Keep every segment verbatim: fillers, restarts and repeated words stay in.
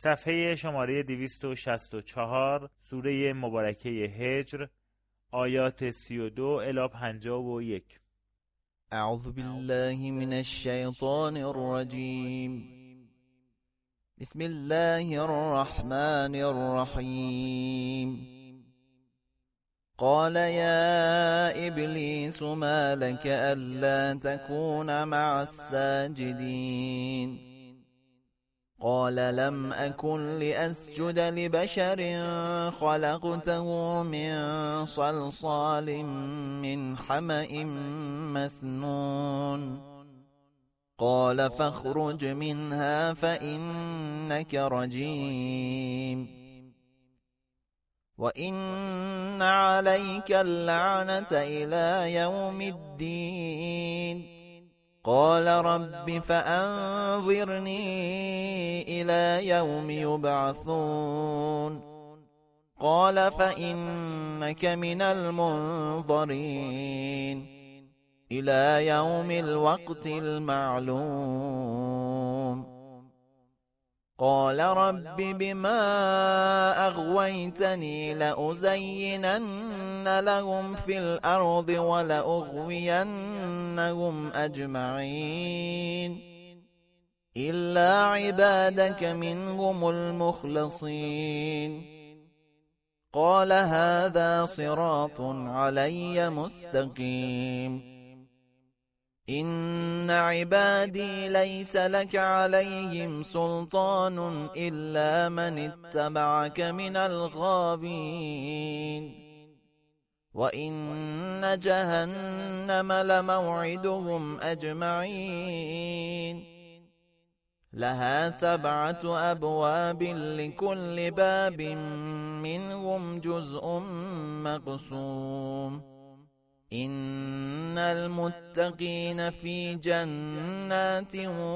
صفحه شماره دویست و شصت و چهار، سوره مبارکه هجر، آیات سی و دو الی پنجاه و یک. اعوذ بالله من الشیطان الرجیم. بسم الله الرحمن الرحیم. قال يا إبليس ما لك ألا تكون مع الساجدين قال لم أكن لأسجد لبشر خلقته من صلصال من حمأ مسنون قال فاخرج منها فإنك رجيم وإن عليك اللعنة إلى يوم الدين قال رب فأنظرني إلى يوم يبعثون قال فإنك من المنظرين إلى يوم الوقت المعلوم قال رب بما أغويتني لأزينن لهم في الأرض ولأغوينهم أجمعين إلا عبادك منهم المخلصين قال هذا صراط علي مستقيم إن عبادي ليس لك عليهم سلطان إلا من اتبعك من الغاوين وإن جهنم لموعدهم أجمعين لها سبعة أبواب لكل باب منهم جزء مقسوم إن المتقين في جنات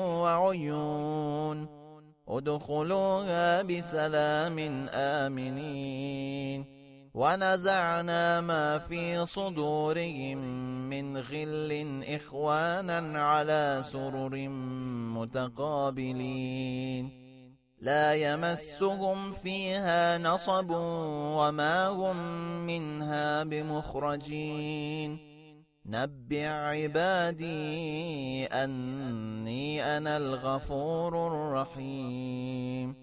وعيون ادخلوها بسلام آمنين ونزعنا ما في صدورهم من غل إخوانا على سرر متقابلين لا يمسهم فيها نصب وما هم منها بمخرجين نبئ عبادي أني أنا الغفور الرحيم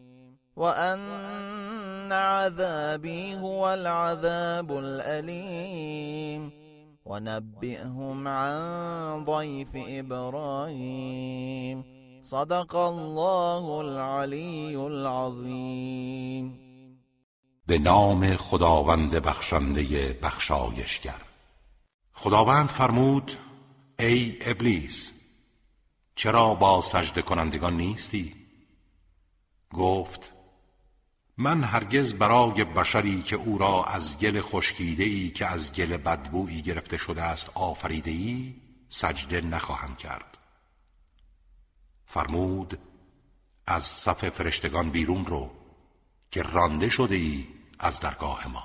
وأن عذابي هو العذاب الأليم ونبئهم عن ضيف إبراهيم صدق الله العلی العظیم. به نام خداوند بخشنده بخشایشگر. خداوند فرمود ای ابلیس چرا با سجده کنندگان نیستی؟ گفت من هرگز برای بشری که او را از گل خشکیده‌ای که از گل بدبویی گرفته شده است آفریده‌ای سجده نخواهم کرد. فرمود از صف فرشتگان بیرون رو که رانده شده ای از درگاه ما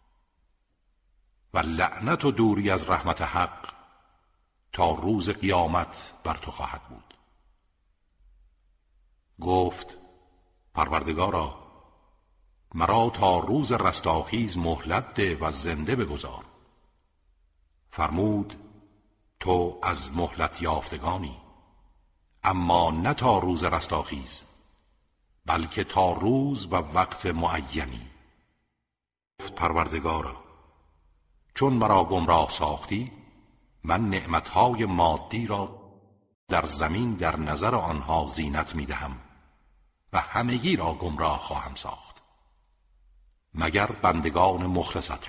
و لعنت و دوری از رحمت حق تا روز قیامت بر تو خواهد بود. گفت پروردگارا مرا تا روز رستاخیز مهلت ده و زنده بگذار. فرمود تو از مهلت یافتگانی، اما نه تا روز رستاخیز بلکه تا روز و وقت معینی. گفت پروردگارا چون مرا گمراه ساختی من نعمتهای مادی را در زمین در نظر آنها زینت می دهم و همگی را گمراه خواهم ساخت مگر بندگان مخلصت را.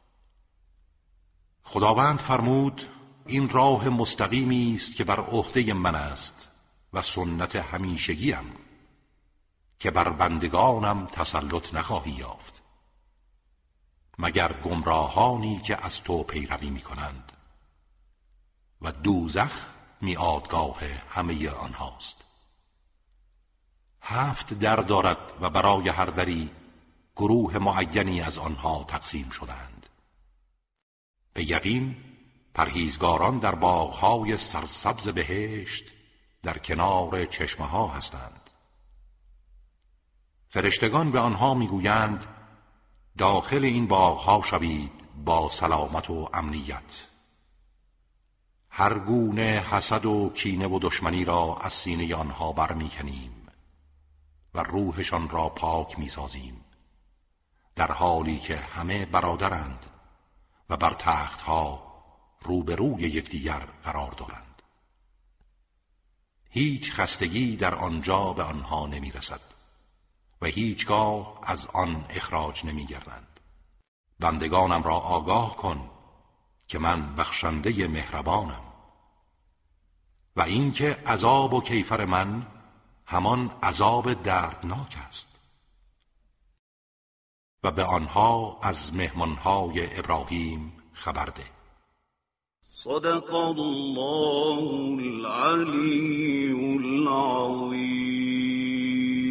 خداوند فرمود این راه مستقیمی است که بر عهده من است و سنت همیشگیم که بر بندگانم تسلط نخواهی یافت مگر گمراهانی که از تو پیروی می کنند و دوزخ میادگاه همه آنهاست. هفت در دارد و برای هر دری گروه معینی از آنها تقسیم شدند. به یقین پرهیزگاران در باغهای سرسبز بهشت در کنار چشمه ها هستند. فرشتگان به آنها میگویند داخل این باغها شوید با سلامت و امنیت. هر گونه حسد و کینه و دشمنی را از سینه آنها برمیکنیم و روحشان را پاک میسازیم، در حالی که همه برادرند و بر تختها روبروی یکدیگر قرار دارند. هیچ خستگی در آنجا به آنها نمیرسد و هیچگاه از آن اخراج نمیگردند. بندگانم را آگاه کن که من بخشنده مهربانم و اینکه عذاب و کیفر من همان عذاب دردناک است. و به آنها از مهمانهای ابراهیم خبر ده. صدق الله العلی العظیم.